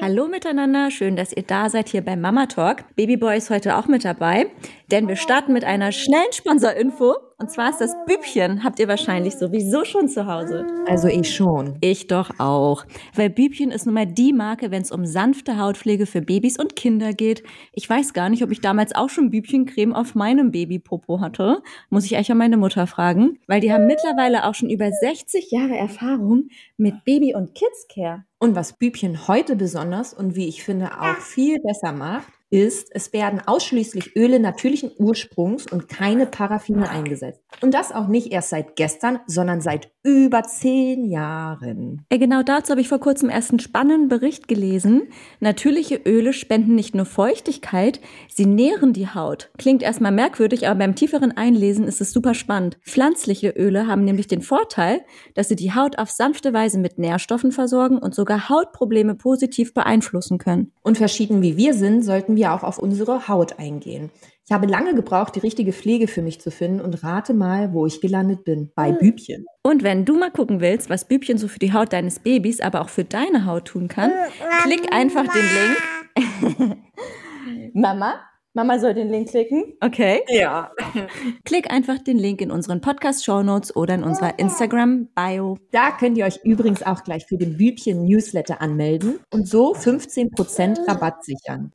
Hallo miteinander, schön, dass ihr da seid hier beim Mama Talk. Babyboy ist heute auch mit dabei, denn wir starten mit einer schnellen Sponsorinfo. Und zwar ist das Bübchen, habt ihr wahrscheinlich sowieso schon zu Hause. Also ich schon. Ich doch auch. Weil Bübchen ist nun mal die Marke, wenn es um sanfte Hautpflege für Babys und Kinder geht. Ich weiß gar nicht, ob ich damals auch schon Bübchencreme auf meinem Babypopo hatte. Muss ich eigentlich an meine Mutter fragen. Weil die haben mittlerweile auch schon über 60 Jahre Erfahrung mit Baby- und Kids-Care. Und was Bübchen heute besonders und wie ich finde auch viel besser macht, ist, es werden ausschließlich Öle natürlichen Ursprungs und keine Paraffine eingesetzt. Und das auch nicht erst seit gestern, sondern seit über 10 Jahren. Genau dazu habe ich vor kurzem erst einen spannenden Bericht gelesen. Natürliche Öle spenden nicht nur Feuchtigkeit, sie nähren die Haut. Klingt erstmal merkwürdig, aber beim tieferen Einlesen ist es super spannend. Pflanzliche Öle haben nämlich den Vorteil, dass sie die Haut auf sanfte Weise mit Nährstoffen versorgen und sogar Hautprobleme positiv beeinflussen können. Und verschieden wie wir sind, sollten wir auch auf unsere Haut eingehen. Ich habe lange gebraucht, die richtige Pflege für mich zu finden und rate mal, wo ich gelandet bin. Bei Bübchen. Und wenn du mal gucken willst, was Bübchen so für die Haut deines Babys, aber auch für deine Haut tun kann, klick einfach den Link. Mama soll den Link klicken? Okay. Ja. Klick einfach den Link in unseren Podcast-Shownotes oder in unserer Instagram-Bio. Da könnt ihr euch übrigens auch gleich für den Bübchen-Newsletter anmelden und so 15% Rabatt sichern.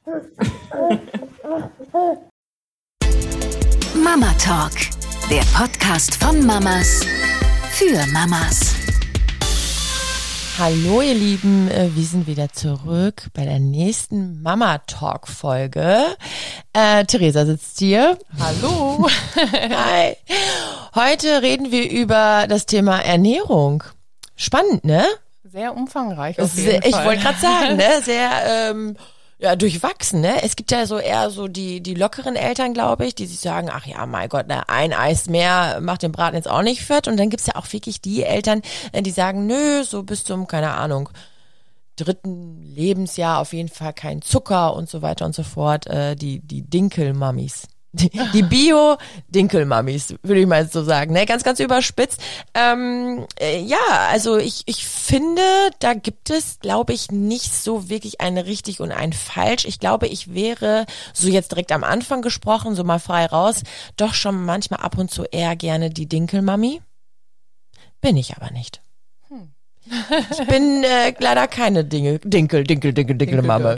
Mama Talk, der Podcast von Mamas für Mamas. Hallo ihr Lieben, wir sind wieder zurück bei der nächsten Mama Talk Folge. Theresa sitzt hier. Hallo. Hi. Heute reden wir über das Thema Ernährung. Spannend, ne? Sehr umfangreich auf jeden Fall. Ich wollte gerade sagen, ne? Sehr durchwachsen, ne? Es gibt ja so eher so die lockeren Eltern, glaube ich, die sich sagen, ach ja, mein Gott, ne, ein Eis mehr macht den Braten jetzt auch nicht fett. Und dann gibt's ja auch wirklich die Eltern, die sagen, nö, so bis zum, keine Ahnung, 3. Lebensjahr auf jeden Fall kein Zucker und so weiter und so fort. Die Dinkelmammis. Die Bio-Dinkelmammis, würde ich mal so sagen, ne? Ganz, ganz überspitzt. Ja, also ich finde, da gibt es, glaube ich, nicht so wirklich ein richtig und ein falsch. Ich glaube, ich wäre, so jetzt direkt am Anfang gesprochen, so mal frei raus, doch schon manchmal ab und zu eher gerne die Dinkelmami. Bin ich aber nicht. Ich bin leider keine Dinkelmama.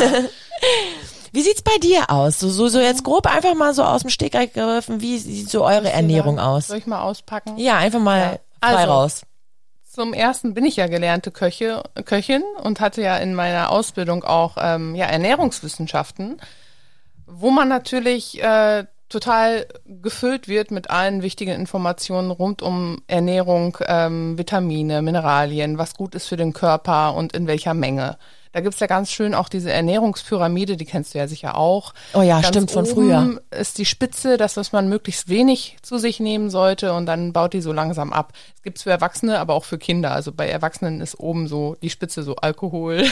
Wie sieht's bei dir aus? So jetzt grob einfach mal so aus dem Stegreif gegriffen, wie sieht so eure Ernährung aus? Soll ich mal auspacken? Ja, einfach mal frei raus. Zum Ersten bin ich ja gelernte Köchin und hatte ja in meiner Ausbildung auch Ernährungswissenschaften, wo man natürlich total gefüllt wird mit allen wichtigen Informationen rund um Ernährung, Vitamine, Mineralien, was gut ist für den Körper und in welcher Menge. Da gibt's ja ganz schön auch diese Ernährungspyramide, die kennst du ja sicher auch. Oh ja, ganz stimmt, von oben früher. Ist die Spitze, das, was man möglichst wenig zu sich nehmen sollte und dann baut die so langsam ab. Es gibt's für Erwachsene, aber auch für Kinder. Also bei Erwachsenen ist oben so die Spitze so Alkohol.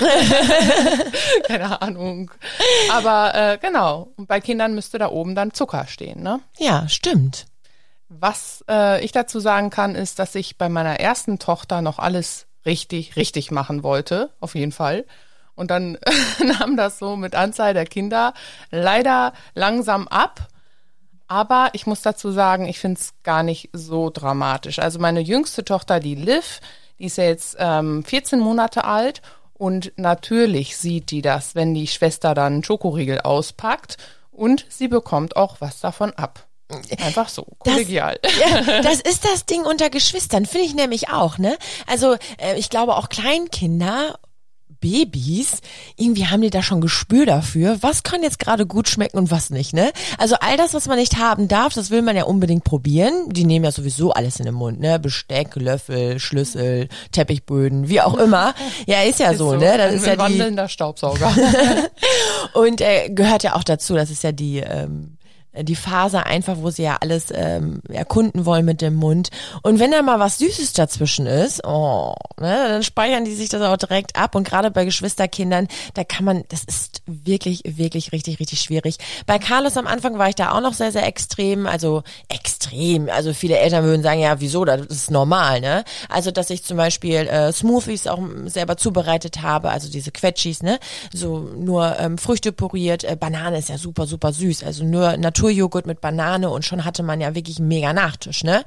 Keine Ahnung. Aber genau, und bei Kindern müsste da oben dann Zucker stehen, ne? Ja, stimmt. Was ich dazu sagen kann, ist, dass ich bei meiner ersten Tochter noch alles richtig machen wollte, auf jeden Fall. Und dann nahm das so mit Anzahl der Kinder leider langsam ab. Aber ich muss dazu sagen, ich finde es gar nicht so dramatisch. Also meine jüngste Tochter, die Liv, die ist ja jetzt 14 Monate alt. Und natürlich sieht die das, wenn die Schwester dann einen Schokoriegel auspackt. Und sie bekommt auch was davon ab. Einfach so, kollegial. Das ist das Ding unter Geschwistern, finde ich nämlich auch, ne? Also ich glaube auch Kleinkinder, Babys, irgendwie haben die da schon Gespür dafür, was kann jetzt gerade gut schmecken und was nicht, ne? Also all das, was man nicht haben darf, das will man ja unbedingt probieren. Die nehmen ja sowieso alles in den Mund, ne? Besteck, Löffel, Schlüssel, Teppichböden, wie auch immer. Ja, ist ja so, ne? Das ist ja wandelnder Staubsauger. Und gehört ja auch dazu, das ist ja die die Phase einfach, wo sie ja alles erkunden wollen mit dem Mund. Und wenn da mal was Süßes dazwischen ist, dann speichern die sich das auch direkt ab. Und gerade bei Geschwisterkindern, das ist wirklich, wirklich richtig, richtig schwierig. Bei Carlos am Anfang war ich da auch noch sehr, sehr extrem. Also viele Eltern würden sagen, ja, wieso, das ist normal, ne? Also, dass ich zum Beispiel Smoothies auch selber zubereitet habe, also diese Quetschis, ne? So nur Früchte püriert, Banane ist ja super, super süß. Also nur Naturjoghurt mit Banane und schon hatte man ja wirklich einen mega Nachtisch, ne?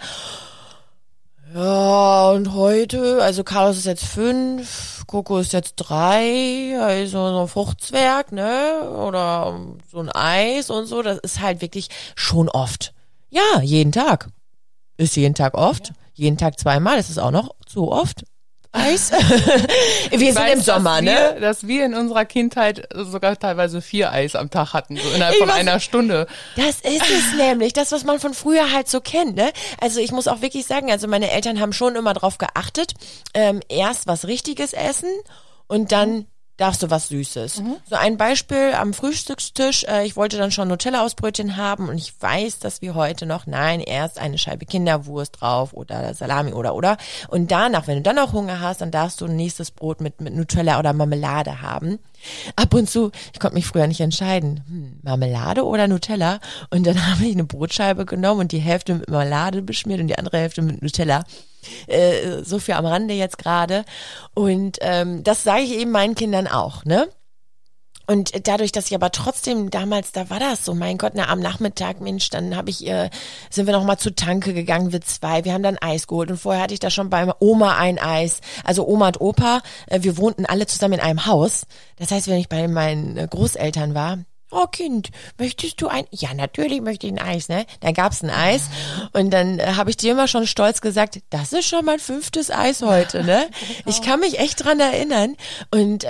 Ja, und heute, also Carlos ist jetzt 5, Coco ist jetzt 3, also so ein Fruchtzwerg, ne? Oder so ein Eis und so, das ist halt wirklich schon oft. Ja, jeden Tag. Ist jeden Tag oft. Ja. Jeden Tag 2-mal, ist es auch noch zu oft. Eis. Wir sind im Sommer, ne? Dass wir in unserer Kindheit sogar teilweise 4 Eis am Tag hatten, so innerhalb von einer Stunde. Das ist es nämlich, das, was man von früher halt so kennt, ne? Also ich muss auch wirklich sagen, also meine Eltern haben schon immer drauf geachtet, erst was Richtiges essen und dann darfst du was Süßes. So ein Beispiel am Frühstückstisch, ich wollte dann schon Nutella-Ausbrötchen haben und ich weiß, dass wir heute noch, erst eine Scheibe Kinderwurst drauf oder Salami oder. Und danach, wenn du dann auch Hunger hast, dann darfst du ein nächstes Brot mit Nutella oder Marmelade haben. Ab und zu, ich konnte mich früher nicht entscheiden, Marmelade oder Nutella. Und dann habe ich eine Brotscheibe genommen und die Hälfte mit Marmelade beschmiert und die andere Hälfte mit Nutella. So viel am Rande jetzt gerade. Und das sage ich eben meinen Kindern auch, ne? Und dadurch, dass ich aber trotzdem damals, da war das so, mein Gott, am Nachmittag, Mensch, dann sind wir noch mal zur Tanke gegangen, wir 2, wir haben dann Eis geholt und vorher hatte ich da schon bei Oma ein Eis, also Oma und Opa, wir wohnten alle zusammen in einem Haus, das heißt, wenn ich bei meinen Großeltern war, oh Kind, möchtest du ein? Ja, natürlich möchte ich ein Eis, ne? Dann gab's ein Eis und dann habe ich dir immer schon stolz gesagt, das ist schon mein 5. Eis heute, ne? Ich kann mich echt dran erinnern und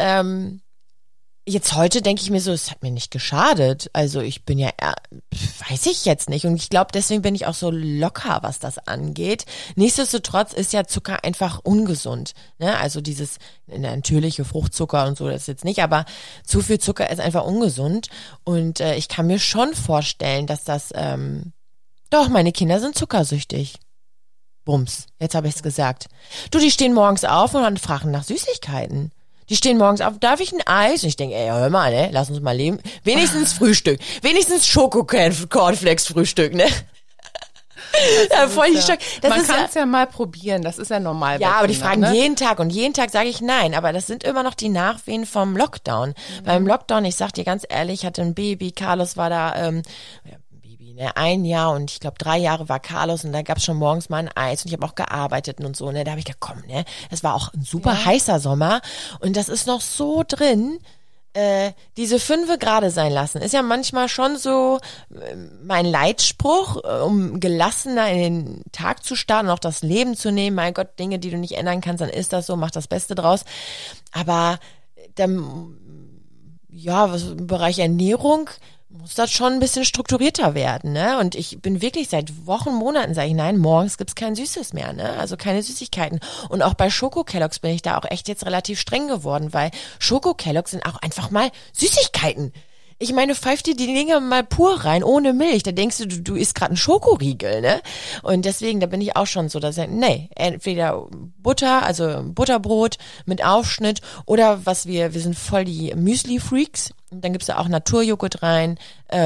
jetzt heute denke ich mir so, es hat mir nicht geschadet. Also ich bin ja, weiß ich jetzt nicht. Und ich glaube, deswegen bin ich auch so locker, was das angeht. Nichtsdestotrotz ist ja Zucker einfach ungesund. Ne? Also dieses natürliche Fruchtzucker und so, das ist jetzt nicht. Aber zu viel Zucker ist einfach ungesund. Und ich kann mir schon vorstellen, dass das, doch, meine Kinder sind zuckersüchtig. Bums, jetzt habe ich es gesagt. Du, die stehen morgens auf und dann fragen nach Süßigkeiten. Die stehen morgens auf, darf ich ein Eis? Und ich denke, hör mal, ne, lass uns mal leben. Wenigstens Frühstück. Wenigstens Schoko-Cornflakes-Frühstück, ne? Ja, voll die Schock. Man kann es ja mal probieren, das ist ja normal. Ja, aber die fragen jeden Tag und jeden Tag sage ich nein. Aber das sind immer noch die Nachwehen vom Lockdown. Beim Lockdown, ich sag dir ganz ehrlich, ich hatte ein Baby, Carlos war da, 1 Jahr und ich glaube 3 Jahre war Carlos und da gab's schon morgens mal ein Eis und ich habe auch gearbeitet und so, ne, da habe ich gedacht, komm, ne, das war auch ein super heißer Sommer und das ist noch so drin, diese 5 gerade sein lassen, ist ja manchmal schon so mein Leitspruch, um gelassener in den Tag zu starten und auch das Leben zu nehmen, mein Gott, Dinge, die du nicht ändern kannst, dann ist das so, mach das Beste draus, aber dann, ja, was im Bereich Ernährung muss das schon ein bisschen strukturierter werden, ne? Und ich bin wirklich seit Wochen, Monaten, sage ich, nein, morgens gibt's kein Süßes mehr, ne? Also keine Süßigkeiten. Und auch bei Schoko-Kelloggs bin ich da auch echt jetzt relativ streng geworden, weil Schoko-Kelloggs sind auch einfach mal Süßigkeiten. Ich meine, pfeif dir die Dinge mal pur rein, ohne Milch. Da denkst du isst gerade einen Schokoriegel, ne? Und deswegen, da bin ich auch schon so, dass ich, nee, entweder Butter, also Butterbrot mit Aufschnitt oder wir sind voll die Müsli-Freaks. Und dann gibt's da auch Naturjoghurt rein,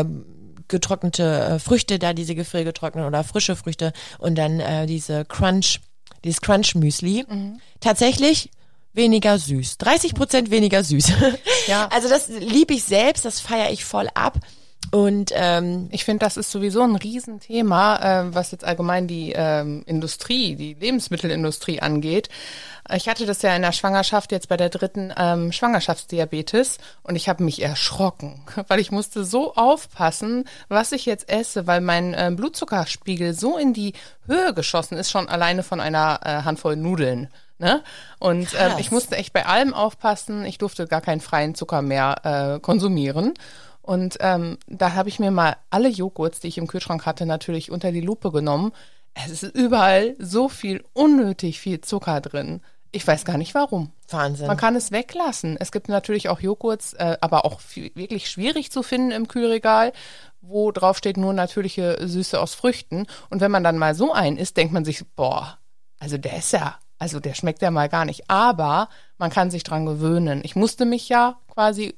getrocknete Früchte, da diese gefriergetrockneten oder frische Früchte und dann dieses Crunch-Müsli. Tatsächlich weniger süß. 30% weniger süß. Ja. Also das liebe ich selbst, das feiere ich voll ab. Und ich finde, das ist sowieso ein Riesenthema, was jetzt allgemein die Industrie, die Lebensmittelindustrie angeht. Ich hatte das ja in der Schwangerschaft, jetzt bei der 3. Schwangerschaftsdiabetes und ich habe mich erschrocken, weil ich musste so aufpassen, was ich jetzt esse, weil mein Blutzuckerspiegel so in die Höhe geschossen ist, schon alleine von einer Handvoll Nudeln. Ne? Und ich musste echt bei allem aufpassen, ich durfte gar keinen freien Zucker mehr konsumieren. Und da habe ich mir mal alle Joghurts, die ich im Kühlschrank hatte, natürlich unter die Lupe genommen. Es ist überall so viel, unnötig viel Zucker drin. Ich weiß gar nicht warum. Wahnsinn. Man kann es weglassen. Es gibt natürlich auch Joghurts, aber auch wirklich schwierig zu finden im Kühlregal, wo drauf steht nur natürliche Süße aus Früchten. Und wenn man dann mal so einen isst, denkt man sich, boah, also der schmeckt ja mal gar nicht. Aber man kann sich dran gewöhnen. Ich musste mich ja quasi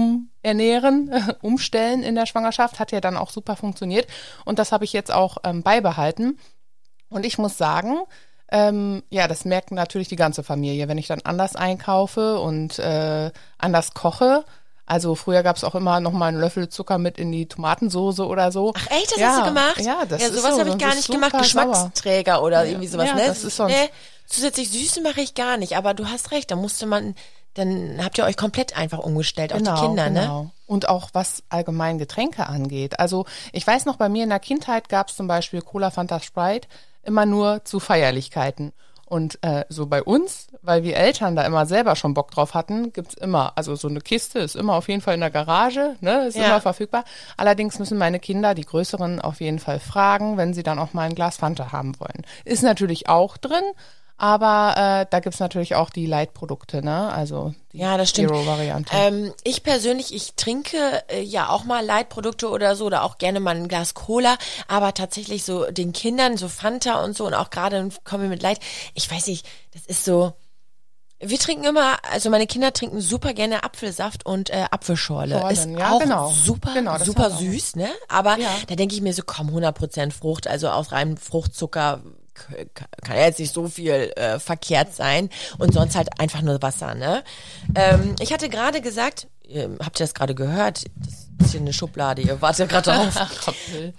umstellen in der Schwangerschaft, hat ja dann auch super funktioniert. Und das habe ich jetzt auch beibehalten. Und ich muss sagen, das merkt natürlich die ganze Familie, wenn ich dann anders einkaufe und anders koche. Also früher gab es auch immer noch mal einen Löffel Zucker mit in die Tomatensoße oder so. Ach echt, das hast du gemacht? Ja, das ist sowas so, habe ich gar nicht gemacht. Geschmacksträger oder irgendwie sowas, ja, ne? Das ist so zusätzlich Süße mache ich gar nicht, aber du hast recht, dann habt ihr euch komplett einfach umgestellt, auch die Kinder, ne? Und auch was allgemein Getränke angeht. Also ich weiß noch, bei mir in der Kindheit gab es zum Beispiel Cola, Fanta, Sprite immer nur zu Feierlichkeiten. Und so bei uns, weil wir Eltern da immer selber schon Bock drauf hatten, gibt's immer, also so eine Kiste ist immer auf jeden Fall in der Garage, ne, ist immer verfügbar. Allerdings müssen meine Kinder, die Größeren, auf jeden Fall fragen, wenn sie dann auch mal ein Glas Fanta haben wollen. Ist natürlich auch drin, aber da gibt's natürlich auch die Light-Produkte, ne? Also die Zero-Variante. Ich persönlich, ich trinke ja auch mal Light-Produkte oder so oder auch gerne mal ein Glas Cola, aber tatsächlich so den Kindern so Fanta und so und auch gerade in Kombi mit Light, ich weiß nicht, das ist so, wir trinken immer, also meine Kinder trinken super gerne Apfelsaft und Apfelschorle. Ist auch super süß, ne? Aber da denke ich mir so, komm, 100% Frucht, also aus reinem Fruchtzucker kann ja jetzt nicht so viel verkehrt sein und sonst halt einfach nur Wasser, ne? Ich hatte gerade gesagt, habt ihr das gerade gehört? Das ist hier eine Schublade, ihr wartet gerade drauf.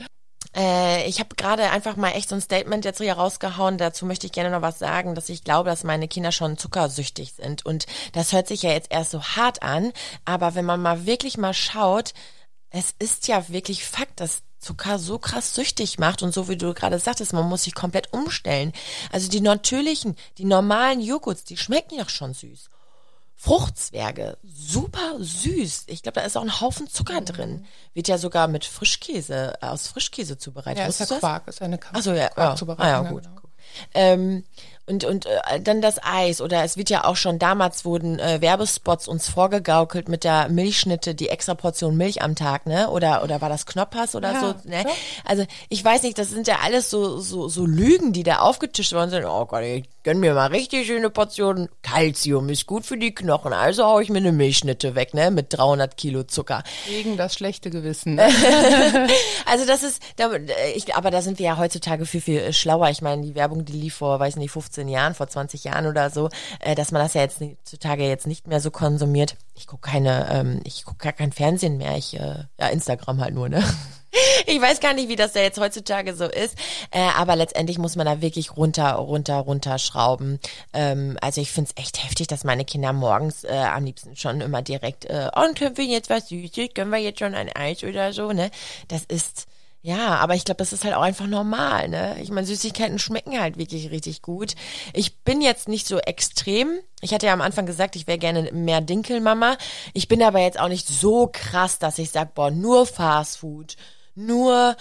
Ich habe gerade einfach mal echt so ein Statement jetzt hier rausgehauen, dazu möchte ich gerne noch was sagen, dass ich glaube, dass meine Kinder schon zuckersüchtig sind und das hört sich ja jetzt erst so hart an, aber wenn man mal wirklich mal schaut, es ist ja wirklich Fakt, dass Zucker so krass süchtig macht und so wie du gerade sagtest, man muss sich komplett umstellen. Also die normalen Joghurts, die schmecken ja schon süß. Fruchtzwerge, super süß. Ich glaube, da ist auch ein Haufen Zucker drin. Wird ja sogar mit aus Frischkäse zubereitet. Ja, ist ja Quark, ist eine Quarkzubereitung. Ja, gut. Genau. Und dann das Eis oder es wird ja auch schon, damals wurden Werbespots uns vorgegaukelt mit der Milchschnitte, die extra Portion Milch am Tag, ne? Oder war das Knoppers oder so, ne? Ja. Also ich weiß nicht, das sind ja alles so Lügen, die da aufgetischt worden sind. Oh Gott, ich gönn mir mal richtig schöne Portionen. Calcium ist gut für die Knochen, also hau ich mir eine Milchschnitte weg, ne? Mit 300 Kilo Zucker. Gegen das schlechte Gewissen. Also das ist, aber da sind wir ja heutzutage viel schlauer. Ich meine, die Werbung, die lief vor, weiß nicht, 15 Jahren, vor 20 Jahren oder so, dass man das ja jetzt heutzutage jetzt nicht mehr so konsumiert. Ich gucke gar kein Fernsehen mehr. Instagram halt nur, ne? Ich weiß gar nicht, wie das da jetzt heutzutage so ist, aber letztendlich muss man da wirklich runterschrauben. Also ich finde es echt heftig, dass meine Kinder morgens am liebsten schon immer direkt, und können wir jetzt was Süßes, können wir jetzt schon ein Eis oder so, ne? Das ist, ja, aber ich glaube, das ist halt auch einfach normal, ne? Ich meine, Süßigkeiten schmecken halt wirklich richtig gut. Ich bin jetzt nicht so extrem. Ich hatte ja am Anfang gesagt, ich wäre gerne mehr Dinkelmama. Ich bin aber jetzt auch nicht so krass, dass ich sage, boah, nur Fastfood, nur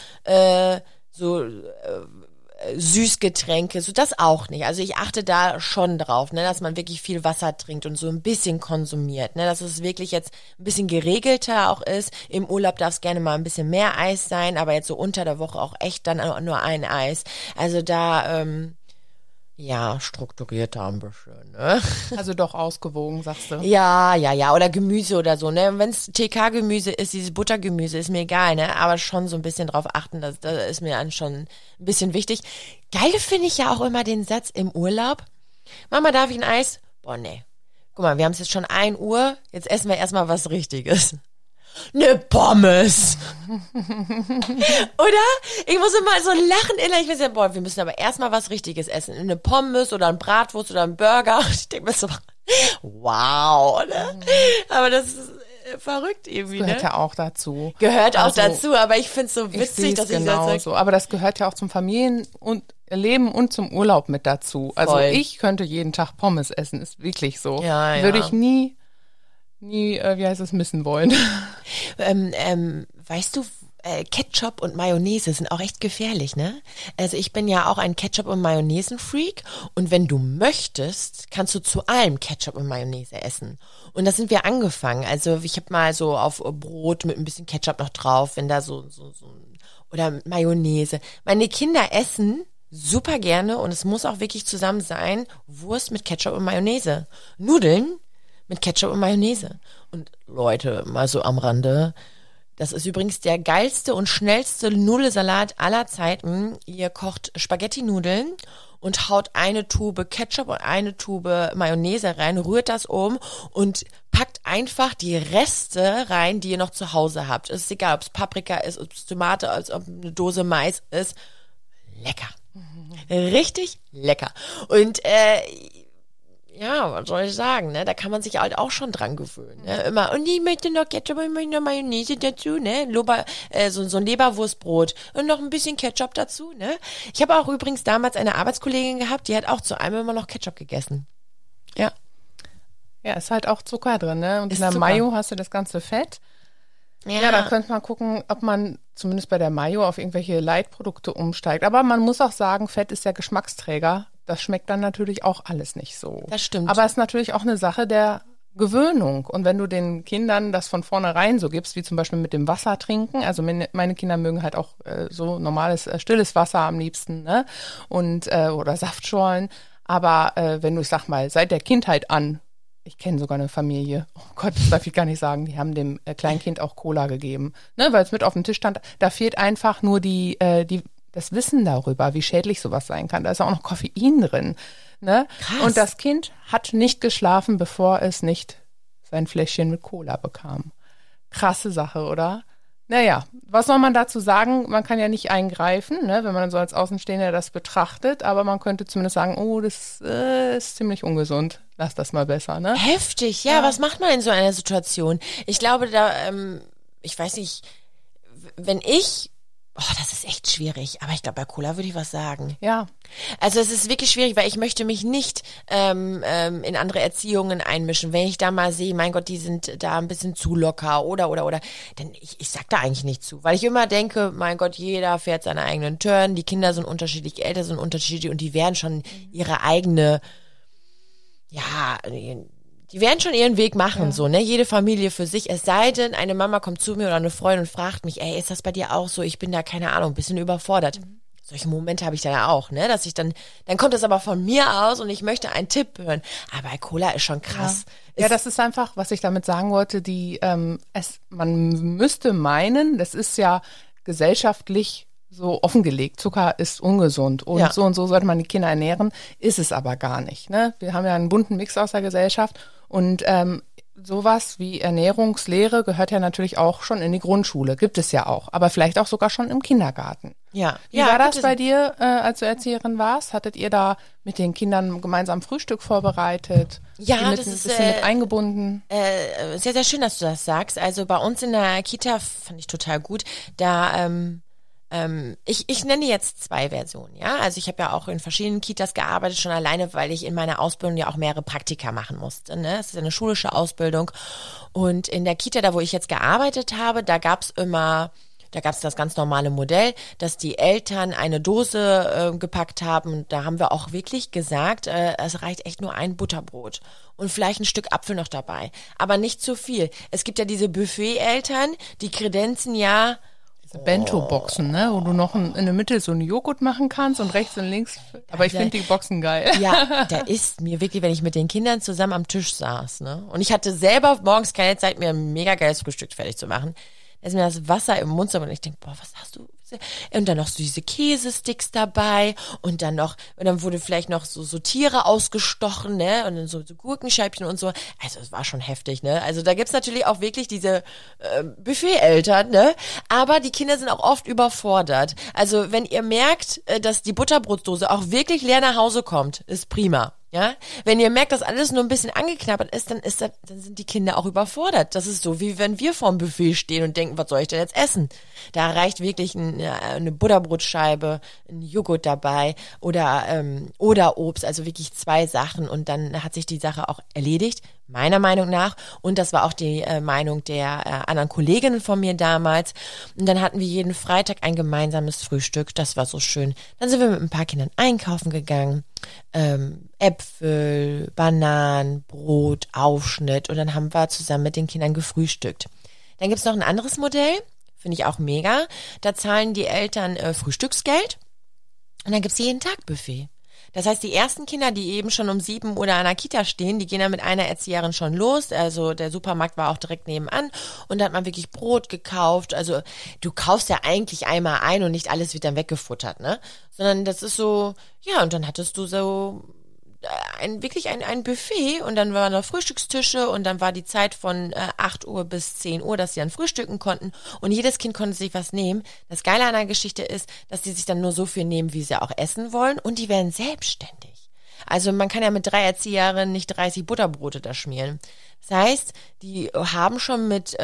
Süßgetränke, so das auch nicht. Also ich achte da schon drauf, ne, dass man wirklich viel Wasser trinkt und so ein bisschen konsumiert, ne, dass es wirklich jetzt ein bisschen geregelter auch ist. Im Urlaub darf es gerne mal ein bisschen mehr Eis sein, aber jetzt so unter der Woche auch echt dann nur ein Eis. Also da, strukturierter ein bisschen, ne? Also doch ausgewogen, sagst du? Ja, oder Gemüse oder so, ne? Wenn es TK-Gemüse ist, dieses Buttergemüse, ist mir egal, ne? Aber schon so ein bisschen drauf achten, das ist mir dann schon ein bisschen wichtig. Geil finde ich ja auch immer den Satz im Urlaub. Mama, darf ich ein Eis? Boah, nee. Guck mal, wir haben es jetzt schon 1 Uhr, jetzt essen wir erstmal was Richtiges. Ne Pommes. Oder? Ich muss immer so lachen innerlich. Ich weiß, wir müssen aber erstmal was Richtiges essen. Eine Pommes oder ein Bratwurst oder ein Burger. Ich denke mir so, wow, ne? Aber das ist verrückt irgendwie, das gehört ne? ja auch dazu. Gehört auch dazu, aber ich finde es so witzig, dass ich das so. Aber das gehört ja auch zum Familienleben und zum Urlaub mit dazu. Also ich könnte jeden Tag Pommes essen, ist wirklich so. Ja. Würde ich nie, missen wollen. Weißt du, Ketchup und Mayonnaise sind auch echt gefährlich, ne? Also ich bin ja auch ein Ketchup- und Mayonnaise-Freak und wenn du möchtest, kannst du zu allem Ketchup und Mayonnaise essen. Und das sind wir angefangen. Also ich habe mal so auf Brot mit ein bisschen Ketchup noch drauf, wenn da so oder mit Mayonnaise. Meine Kinder essen super gerne und es muss auch wirklich zusammen sein, Wurst mit Ketchup und Mayonnaise. Nudeln mit Ketchup und Mayonnaise. Und Leute, mal so am Rande, das ist übrigens der geilste und schnellste Nudelsalat aller Zeiten. Ihr kocht Spaghetti-Nudeln und haut eine Tube Ketchup und eine Tube Mayonnaise rein, rührt das um und packt einfach die Reste rein, die ihr noch zu Hause habt. Es ist egal, ob es Paprika ist, ob es Tomate ist, ob eine Dose Mais ist. Lecker. Richtig lecker. Und ja, was soll ich sagen, ne? Da kann man sich halt auch schon dran gewöhnen, ne? Immer, und ich möchte noch Ketchup, ich möchte noch Mayonnaise dazu, ne? So ein Leberwurstbrot und noch ein bisschen Ketchup dazu, ne? Ich habe auch übrigens damals eine Arbeitskollegin gehabt, die hat auch zu einem immer noch Ketchup gegessen. Ja. Ja, ist halt auch Zucker drin, ne? Und Ist in der Zucker. Mayo hast du das ganze Fett. Ja, da könnte man gucken, ob man zumindest bei der Mayo auf irgendwelche Leitprodukte umsteigt. Aber man muss auch sagen, Fett ist ja Geschmacksträger. Das schmeckt dann natürlich auch alles nicht so. Das stimmt. Aber es ist natürlich auch eine Sache der Gewöhnung. Und wenn du den Kindern das von vornherein so gibst, wie zum Beispiel mit dem Wasser trinken, also meine Kinder mögen halt auch so normales, stilles Wasser am liebsten, ne? Und oder Saftschorlen. Aber wenn du, ich sag mal, seit der Kindheit an, ich kenne sogar eine Familie, oh Gott, das darf ich gar nicht sagen, die haben dem Kleinkind auch Cola gegeben, ne, weil es mit auf dem Tisch stand. Da fehlt einfach nur das Wissen darüber, wie schädlich sowas sein kann. Da ist auch noch Koffein drin, ne? Krass. Und das Kind hat nicht geschlafen, bevor es nicht sein Fläschchen mit Cola bekam. Krasse Sache, oder? Naja, was soll man dazu sagen? Man kann ja nicht eingreifen, ne, wenn man so als Außenstehender das betrachtet, aber man könnte zumindest sagen, oh, das ist ziemlich ungesund. Lass das mal besser, ne? Heftig, ja. Was macht man in so einer Situation? Ich glaube, ich weiß nicht, das ist echt schwierig, aber ich glaube, bei Cola würde ich was sagen. Ja. Also es ist wirklich schwierig, weil ich möchte mich nicht in andere Erziehungen einmischen. Wenn ich da mal sehe, mein Gott, die sind da ein bisschen zu locker oder, dann ich sag da eigentlich nicht zu, weil ich immer denke, mein Gott, jeder fährt seinen eigenen Turn, die Kinder sind unterschiedlich, die Eltern sind unterschiedlich und die werden schon ihre eigene, die werden schon ihren Weg machen, so, ne? Jede Familie für sich. Es sei denn, eine Mama kommt zu mir oder eine Freundin und fragt mich, ey, ist das bei dir auch so? Ich bin da, keine Ahnung, ein bisschen überfordert. Solche Momente habe ich dann auch, ne? Dass ich dann kommt es aber von mir aus und ich möchte einen Tipp hören. Aber bei Cola ist schon krass. Ja, das ist einfach, was ich damit sagen wollte, man müsste meinen, das ist ja gesellschaftlich so offengelegt, Zucker ist ungesund und so sollte man die Kinder ernähren, ist es aber gar nicht, ne? Wir haben ja einen bunten Mix aus der Gesellschaft und sowas wie Ernährungslehre gehört ja natürlich auch schon in die Grundschule, gibt es ja auch, aber vielleicht auch sogar schon im Kindergarten. Ja. Wie war das bei dir, als du Erzieherin warst? Hattet ihr da mit den Kindern gemeinsam Frühstück vorbereitet? Ja, das ist ein bisschen mit eingebunden. Sehr, sehr schön, dass du das sagst. Also bei uns in der Kita fand ich total gut, da ich nenne jetzt 2 Versionen, ja. Also ich habe ja auch in verschiedenen Kitas gearbeitet, schon alleine, weil ich in meiner Ausbildung ja auch mehrere Praktika machen musste, ne. Es ist eine schulische Ausbildung. Und in der Kita, da wo ich jetzt gearbeitet habe, da gab's das ganz normale Modell, dass die Eltern eine Dose gepackt haben. Und da haben wir auch wirklich gesagt, es reicht echt nur ein Butterbrot und vielleicht ein Stück Apfel noch dabei. Aber nicht zu viel. Es gibt ja diese Buffet-Eltern, die kredenzen ja Bento-Boxen, ne, wo du noch in der Mitte so einen Joghurt machen kannst und rechts und links. Aber ich finde die Boxen geil. Ja, der ist mir wirklich, wenn ich mit den Kindern zusammen am Tisch saß, ne, und ich hatte selber morgens keine Zeit, mir ein mega geiles Frühstück fertig zu machen. Da ist mir das Wasser im Mund und ich denke, boah, was hast du? Und dann noch so diese Käsesticks dabei und dann wurde vielleicht noch so Tiere ausgestochen, ne, und dann so Gurkenscheibchen und so. Also es war schon heftig, ne. Also da gibt's natürlich auch wirklich diese Buffet-Eltern, ne, aber die Kinder sind auch oft überfordert. Also wenn ihr merkt, dass die Butterbrotdose auch wirklich leer nach Hause kommt, ist prima. Ja, wenn ihr merkt, dass alles nur ein bisschen angeknabbert ist, dann sind die Kinder auch überfordert. Das ist so, wie wenn wir vorm Buffet stehen und denken, was soll ich denn jetzt essen? Da reicht wirklich eine Butterbrotscheibe, ein Joghurt dabei oder Obst, also wirklich 2 Sachen und dann hat sich die Sache auch erledigt. meiner Meinung nach. Und das war auch die Meinung der anderen Kolleginnen von mir damals. Und dann hatten wir jeden Freitag ein gemeinsames Frühstück. Das war so schön. Dann sind wir mit ein paar Kindern einkaufen gegangen. Äpfel, Bananen, Brot, Aufschnitt. Und dann haben wir zusammen mit den Kindern gefrühstückt. Dann gibt's noch ein anderes Modell. Finde ich auch mega. Da zahlen die Eltern Frühstücksgeld. Und dann gibt's jeden Tag Buffet. Das heißt, die ersten Kinder, die eben schon um 7 oder an der Kita stehen, die gehen dann mit einer Erzieherin schon los. Also der Supermarkt war auch direkt nebenan und da hat man wirklich Brot gekauft. Also du kaufst ja eigentlich einmal ein und nicht alles wird dann weggefuttert, ne? Sondern das ist so, ja, und dann hattest du so ein Buffet und dann waren noch Frühstückstische und dann war die Zeit von 8 Uhr bis 10 Uhr, dass sie dann frühstücken konnten und jedes Kind konnte sich was nehmen. Das Geile an der Geschichte ist, dass die sich dann nur so viel nehmen, wie sie auch essen wollen und die werden selbstständig. Also man kann ja mit 3 Erzieherinnen nicht 30 Butterbrote da schmieren. Das heißt, die haben schon mit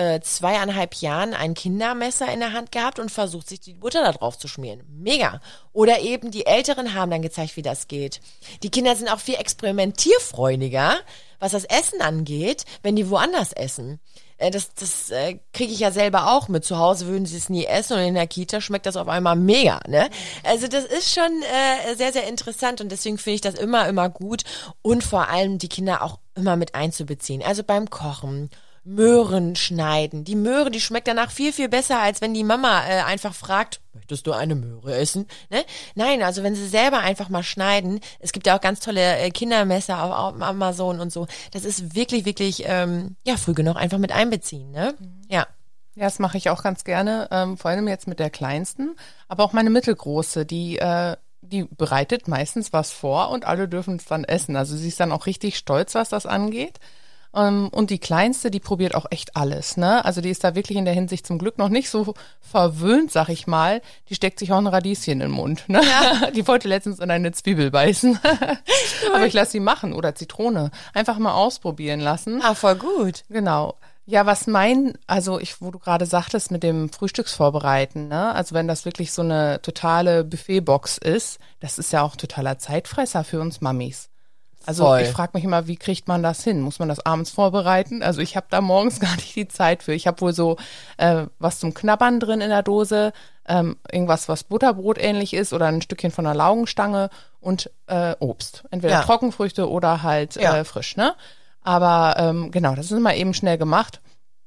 2,5 Jahren ein Kindermesser in der Hand gehabt und versucht, sich die Butter da drauf zu schmieren. Mega. Oder eben die Älteren haben dann gezeigt, wie das geht. Die Kinder sind auch viel experimentierfreudiger, was das Essen angeht, wenn die woanders essen. Das kriege ich ja selber auch mit. Zu Hause würden sie es nie essen und in der Kita schmeckt das auf einmal mega, ne? Also das ist schon sehr, sehr interessant und deswegen finde ich das immer gut und vor allem die Kinder auch immer mit einzubeziehen. Also beim Kochen, Möhren schneiden. Die Möhre, die schmeckt danach viel, viel besser, als wenn die Mama einfach fragt, möchtest du eine Möhre essen? Ne? Nein, also wenn sie selber einfach mal schneiden, es gibt ja auch ganz tolle Kindermesser auf Amazon und so, das ist wirklich, wirklich, früh genug einfach mit einbeziehen, ne? Ja. Ja, das mache ich auch ganz gerne, vor allem jetzt mit der Kleinsten, aber auch meine Mittelgroße, die bereitet meistens was vor und alle dürfen es dann essen. Also sie ist dann auch richtig stolz, was das angeht. Und die Kleinste, die probiert auch echt alles, ne? Also die ist da wirklich in der Hinsicht zum Glück noch nicht so verwöhnt, sag ich mal. Die steckt sich auch ein Radieschen in den Mund, ne? Ja. Die wollte letztens in eine Zwiebel beißen. Aber ich lasse sie machen oder Zitrone. Einfach mal ausprobieren lassen. Ah, voll gut. Genau. Ja, wo du gerade sagtest mit dem Frühstücksvorbereiten, ne? Also wenn das wirklich so eine totale Buffetbox ist, das ist ja auch totaler Zeitfresser für uns Mamis. Also Voll. Ich frage mich immer, wie kriegt man das hin? Muss man das abends vorbereiten? Also ich habe da morgens gar nicht die Zeit für. Ich habe wohl so was zum Knabbern drin in der Dose, irgendwas, was Butterbrot ähnlich ist oder ein Stückchen von einer Laugenstange und Obst. Entweder Trockenfrüchte oder halt frisch, ne? Aber genau, das ist immer eben schnell gemacht.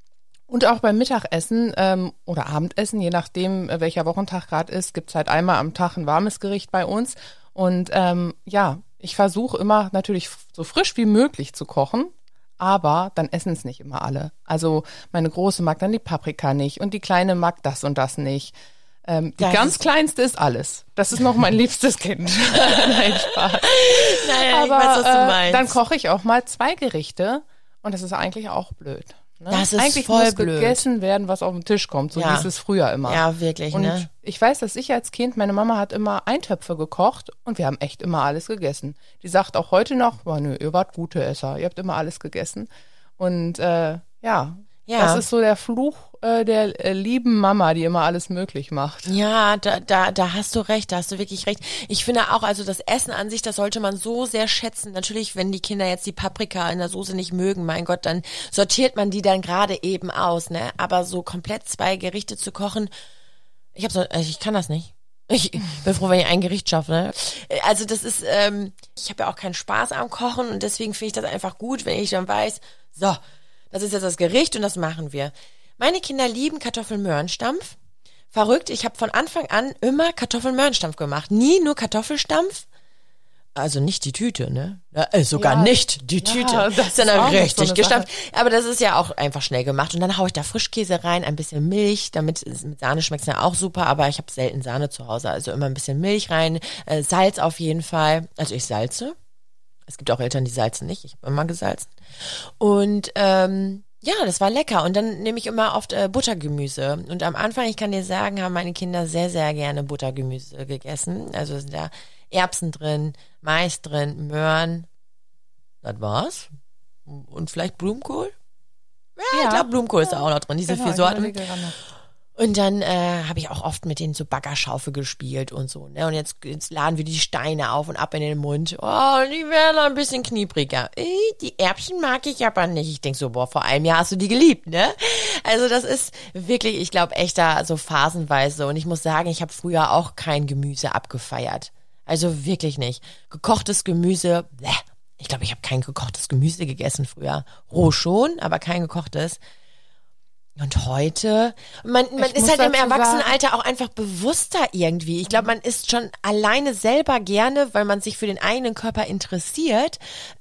Und auch beim Mittagessen oder Abendessen, je nachdem, welcher Wochentag gerade ist, gibt's halt einmal am Tag ein warmes Gericht bei uns. Und ich versuche immer natürlich so frisch wie möglich zu kochen, aber dann essen es nicht immer alle. Also meine Große mag dann die Paprika nicht und die Kleine mag das und das nicht. Die ganz Kleinste ist alles. Das ist noch mein liebstes Kind. Nein, Spaß. Naja, aber ich weiß, was du meinst. Dann koche ich auch mal 2 Gerichte und das ist eigentlich auch blöd. Ne? Das ist eigentlich voll muss blöd. Gegessen werden, was auf den Tisch kommt. So hieß es früher immer. Ja, wirklich, und ne? ich weiß, dass ich als Kind, meine Mama hat immer Eintöpfe gekocht und wir haben echt immer alles gegessen. Die sagt auch heute noch, nö, ihr wart gute Esser, ihr habt immer alles gegessen. Und das ist so der Fluch der lieben Mama, die immer alles möglich macht. Ja, da hast du recht, da hast du wirklich recht. Ich finde auch, also das Essen an sich, das sollte man so sehr schätzen. Natürlich, wenn die Kinder jetzt die Paprika in der Soße nicht mögen, mein Gott, dann sortiert man die dann gerade eben aus, ne? Aber so komplett 2 Gerichte zu kochen, ich kann das nicht. Ich bin froh, wenn ich ein Gericht schaffe, ne? Also das ist, ich habe ja auch keinen Spaß am Kochen und deswegen finde ich das einfach gut, wenn ich dann weiß, so, das ist jetzt das Gericht und das machen wir. Meine Kinder lieben Kartoffelmöhrenstampf. Verrückt, ich habe von Anfang an immer Kartoffelmöhrenstampf gemacht. Nie nur Kartoffelstampf. Also nicht die Tüte, ne? Sogar nicht die Tüte. Ja, das ist dann auch richtig so gestampft. Aber das ist ja auch einfach schnell gemacht. Und dann haue ich da Frischkäse rein, ein bisschen Milch. Mit Sahne schmeckt's ja auch super, aber ich habe selten Sahne zu Hause. Also immer ein bisschen Milch rein, Salz auf jeden Fall. Also ich salze. Es gibt auch Eltern, die salzen nicht. Ich habe immer gesalzen. Und das war lecker. Und dann nehme ich immer oft Buttergemüse. Und am Anfang, ich kann dir sagen, haben meine Kinder sehr, sehr gerne Buttergemüse gegessen. Also sind da Erbsen drin, Mais drin, Möhren. Das war's. Und vielleicht Blumenkohl? Ja, ich glaube, Blumenkohl ist da auch noch drin. Diese 4 Sorten. Und dann habe ich auch oft mit denen so Baggerschaufel gespielt und so, ne? Und jetzt laden wir die Steine auf und ab in den Mund. Oh, die werden ein bisschen kniebriger. Die Erbsen mag ich aber nicht. Ich denk so, boah, vor einem Jahr hast du die geliebt, ne? Also das ist wirklich, ich glaube, echt da so phasenweise. Und ich muss sagen, ich habe früher auch kein Gemüse abgefeiert. Also wirklich nicht. Gekochtes Gemüse, bleh. Ich glaube, ich habe kein gekochtes Gemüse gegessen früher. Roh schon, aber kein gekochtes. Und heute, man ist halt im Erwachsenenalter auch einfach bewusster irgendwie. Ich glaube, man isst schon alleine selber gerne, weil man sich für den eigenen Körper interessiert,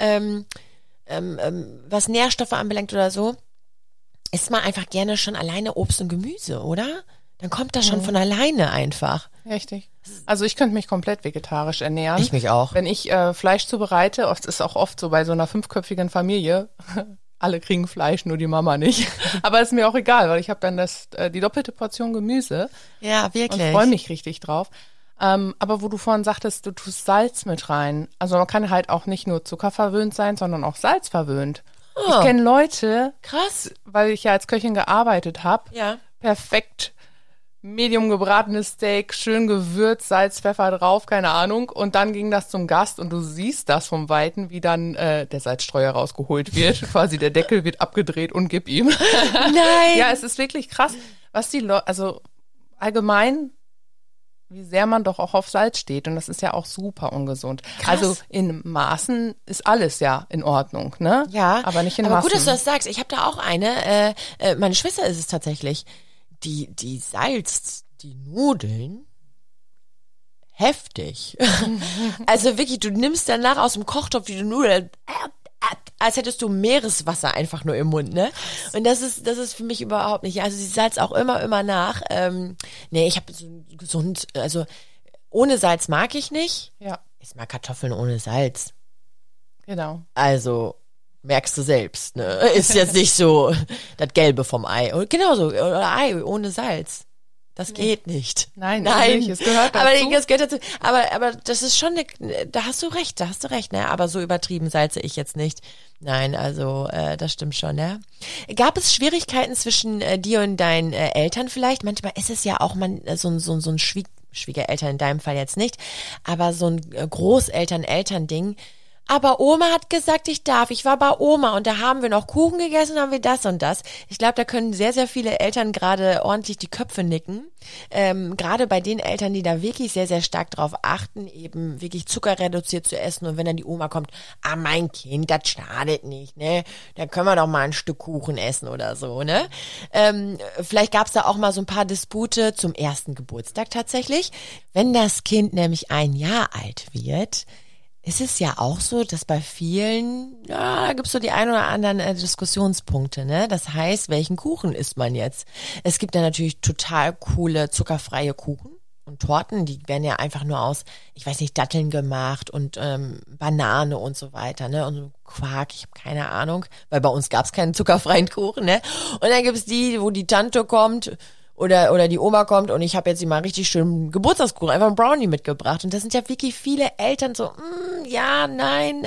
was Nährstoffe anbelangt oder so, isst man einfach gerne schon alleine Obst und Gemüse, oder? Dann kommt das schon von alleine einfach. Richtig. Also ich könnte mich komplett vegetarisch ernähren. Ich mich auch. Wenn ich Fleisch zubereite, es ist auch oft so bei so einer 5-köpfigen Familie, alle kriegen Fleisch, nur die Mama nicht. Aber ist mir auch egal, weil ich habe dann die doppelte Portion Gemüse. Ja, wirklich. Und freue mich richtig drauf. Aber wo du vorhin sagtest, du tust Salz mit rein. Also man kann halt auch nicht nur zuckerverwöhnt sein, sondern auch salzverwöhnt. Oh. Ich kenne Leute, Krass, weil ich ja als Köchin gearbeitet habe, ja. perfekt medium gebratenes Steak, schön gewürzt, Salz, Pfeffer drauf, keine Ahnung. Und dann ging das zum Gast und du siehst das vom Weiten, wie dann der Salzstreuer rausgeholt wird. Quasi der Deckel wird abgedreht und gib ihm. Nein. Ja, es ist wirklich krass, was die Leute, also allgemein, wie sehr man doch auch auf Salz steht. Und das ist ja auch super ungesund. Krass. Also in Maßen ist alles ja in Ordnung, ne? Ja, aber nicht in aber Maßen. gut, dass du das sagst. Ich habe da auch eine, meine Schwester ist es tatsächlich, die salzt die Nudeln heftig. Also wirklich, du nimmst danach aus dem Kochtopf die Nudeln, als hättest du Meereswasser einfach nur im Mund, ne? Und das ist für mich überhaupt nicht. Also sie salzt auch immer nach. Nee, ich habe so gesund, also ohne Salz mag ich nicht. Ja. Ich mag Kartoffeln ohne Salz. Genau. Also merkst du selbst, ne? Ist jetzt nicht so das Gelbe vom Ei. Und genauso, oder Ei ohne Salz. Das geht nicht. Nein. Nicht. Es gehört dazu. Aber das gehört dazu. Aber das ist schon da hast du recht, ne? Aber so übertrieben salze ich jetzt nicht. Nein, also das stimmt schon, ja. Gab es Schwierigkeiten zwischen dir und deinen Eltern vielleicht? Manchmal ist es ja auch so ein Schwiegereltern in deinem Fall jetzt nicht, aber so ein Großeltern-Eltern-Ding. Aber Oma hat gesagt, ich darf. Ich war bei Oma und da haben wir noch Kuchen gegessen, haben wir das und das. Ich glaube, da können sehr, sehr viele Eltern gerade ordentlich die Köpfe nicken. Gerade bei den Eltern, die da wirklich sehr, sehr stark drauf achten, eben wirklich zuckerreduziert zu essen. Und wenn dann die Oma kommt, mein Kind, das schadet nicht, ne? Da können wir doch mal ein Stück Kuchen essen oder so, ne? Vielleicht gab es da auch mal so ein paar Dispute zum ersten Geburtstag tatsächlich. Wenn das Kind nämlich 1 Jahr alt wird, ist es ja auch so, dass bei vielen, ja, da gibt's so die ein oder anderen Diskussionspunkte, ne? Das heißt, welchen Kuchen isst man jetzt? Es gibt ja natürlich total coole zuckerfreie Kuchen und Torten, die werden ja einfach nur aus, ich weiß nicht, Datteln gemacht und Banane und so weiter, ne? Und so Quark, ich habe keine Ahnung, weil bei uns gab's keinen zuckerfreien Kuchen, ne? Und dann gibt's die, wo die Tante kommt oder die Oma kommt und ich habe jetzt mal richtig schön Geburtstagskuchen, einfach einen Brownie mitgebracht. Und das sind ja wirklich viele Eltern so, ja, nein,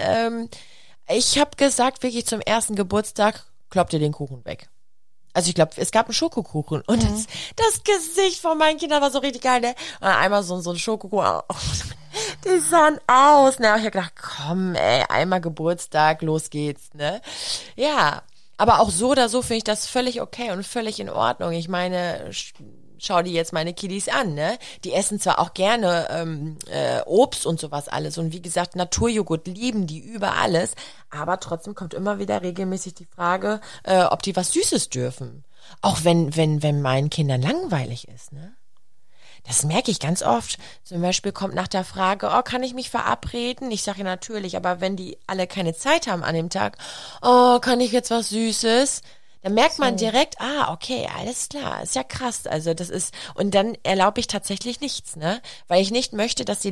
ich habe gesagt, wirklich zum ersten Geburtstag kloppt ihr den Kuchen weg. Also ich glaube, es gab einen Schokokuchen und das Gesicht von meinen Kindern war so richtig geil, ne? Und einmal so ein Schokokuchen, die sahen aus, ne? Und ich hab gedacht, komm, ey, einmal Geburtstag, los geht's, ne? Ja. Aber auch so oder so finde ich das völlig okay und völlig in Ordnung. Ich meine, schau dir jetzt meine Kiddies an, ne? Die essen zwar auch gerne Obst und sowas alles und wie gesagt, Naturjoghurt lieben die über alles, aber trotzdem kommt immer wieder regelmäßig die Frage, ob die was Süßes dürfen. Auch wenn meinen Kindern langweilig ist, ne? Das merke ich ganz oft. Zum Beispiel kommt nach der Frage, kann ich mich verabreden? Ich sage ja natürlich, aber wenn die alle keine Zeit haben an dem Tag, kann ich jetzt was Süßes? Dann merkt man direkt, okay, alles klar, ist ja krass. Also das ist, und dann erlaube ich tatsächlich nichts, ne? Weil ich nicht möchte, dass die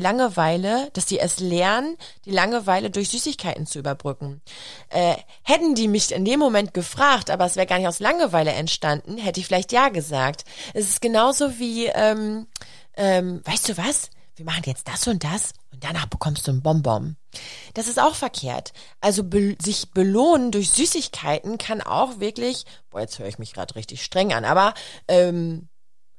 es lernen, die Langeweile durch Süßigkeiten zu überbrücken. Hätten die mich in dem Moment gefragt, aber es wäre gar nicht aus Langeweile entstanden, hätte ich vielleicht ja gesagt. Es ist genauso wie, weißt du was? Wir machen jetzt das und das und danach bekommst du ein Bonbon. Das ist auch verkehrt. Also sich belohnen durch Süßigkeiten kann auch wirklich, jetzt höre ich mich gerade richtig streng an, aber